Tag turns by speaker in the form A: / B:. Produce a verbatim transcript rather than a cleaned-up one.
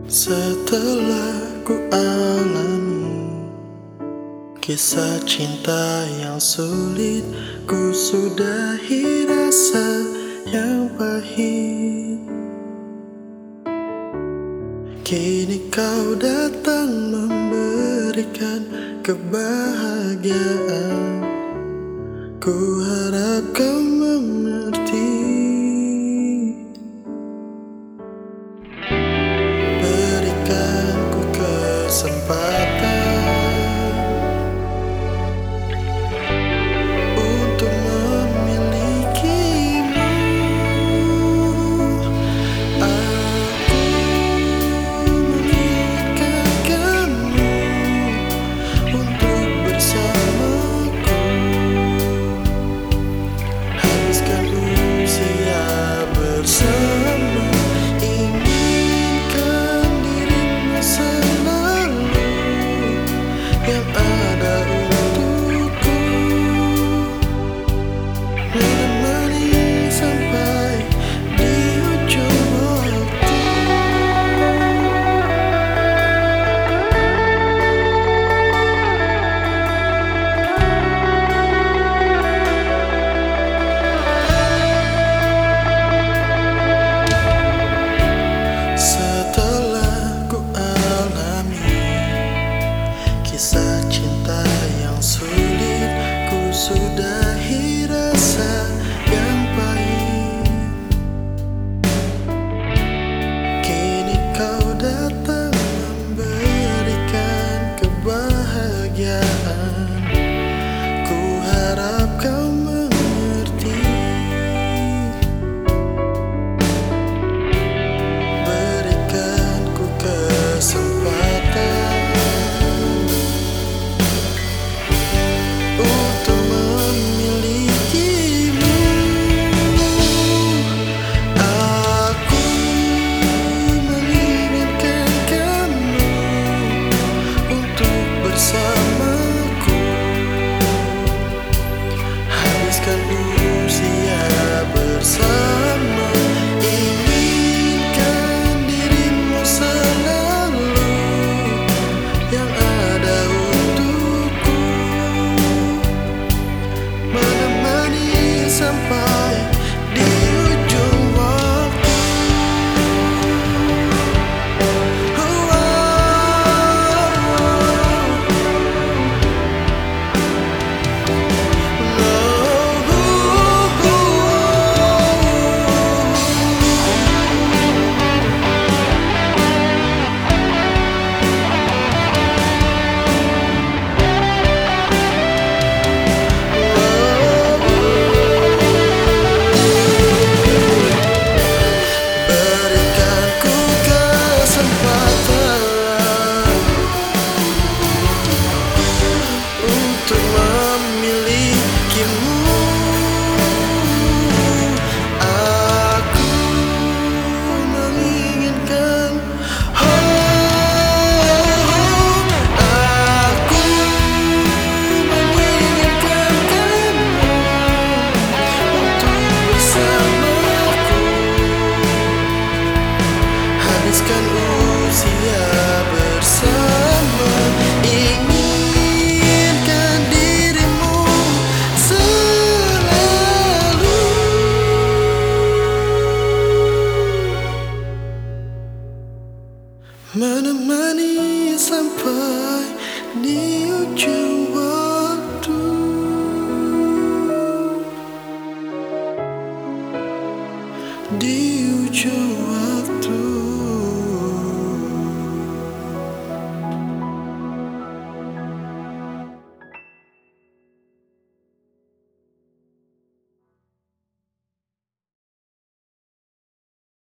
A: Setelah ku alami kisah cinta yang sulit, ku sudahi rasa yang pahit. Kini kau datang memberikan kebahagiaan. Ku harap kau mengerti. Berikan ku kesempatan untuk memilikimu. Aku menginginkan kamu untuk bersamaku. Habiskan usia bersama. Inginkan dirimu selalu yang ada untukku, menemani sampai di ujung waktu. Setelah ku alami kisah cinta yang sulit, ku sudahi rasa yang pahit. Kini kau datang memberikan kebahagiaan. Ku harap kau mengerti. Berikan ku kesempatan untuk memilikimu. Aku menginginkan kamu untuk bersamaku. Habiskan usia bersama. Inginkan dirimu selalu yang ada untukku, menemani sampai di ujung waktu. Oh, oh, berikan ku kesempatan untuk memilikimu. Aku menginginkan, oh, aku menginginkan kamu untuk bersamaku. Habiskan usia bersama.